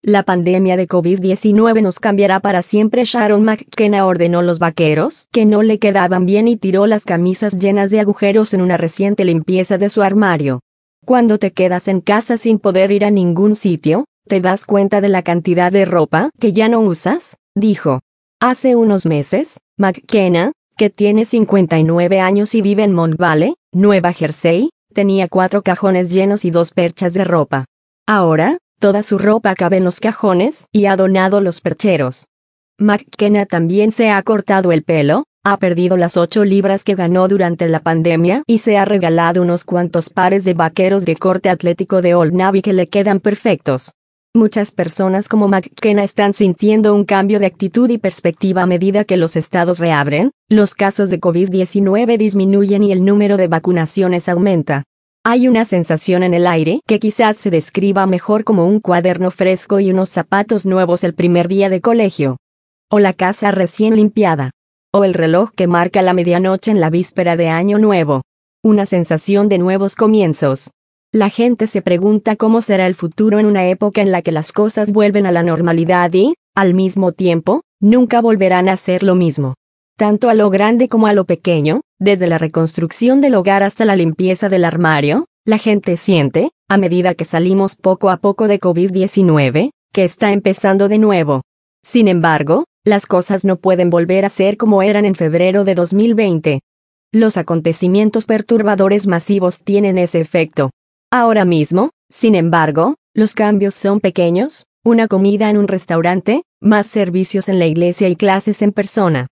La pandemia de COVID-19 nos cambiará para siempre. Sharon McKenna ordenó los vaqueros que no le quedaban bien y tiró las camisas llenas de agujeros en una reciente limpieza de su armario. Cuando te quedas en casa sin poder ir a ningún sitio, ¿te das cuenta de la cantidad de ropa que ya no usas?, dijo. Hace unos meses, McKenna, que tiene 59 años y vive en Mont Valley, Nueva Jersey, tenía 4 cajones llenos y 2 perchas de ropa. Ahora, toda su ropa cabe en los cajones y ha donado los percheros. McKenna también se ha cortado el pelo, ha perdido las 8 libras que ganó durante la pandemia y se ha regalado unos cuantos pares de vaqueros de corte atlético de Old Navy que le quedan perfectos. Muchas personas como McKenna están sintiendo un cambio de actitud y perspectiva a medida que los estados reabren, los casos de COVID-19 disminuyen y el número de vacunaciones aumenta. Hay una sensación en el aire que quizás se describa mejor como un cuaderno fresco y unos zapatos nuevos el primer día de colegio. O la casa recién limpiada. O el reloj que marca la medianoche en la víspera de Año Nuevo. Una sensación de nuevos comienzos. La gente se pregunta cómo será el futuro en una época en la que las cosas vuelven a la normalidad y, al mismo tiempo, nunca volverán a ser lo mismo. Tanto a lo grande como a lo pequeño, desde la reconstrucción del hogar hasta la limpieza del armario, la gente siente, a medida que salimos poco a poco de COVID-19, que está empezando de nuevo. Sin embargo, las cosas no pueden volver a ser como eran en febrero de 2020. Los acontecimientos perturbadores masivos tienen ese efecto. Ahora mismo, sin embargo, los cambios son pequeños: una comida en un restaurante, más servicios en la iglesia y clases en persona.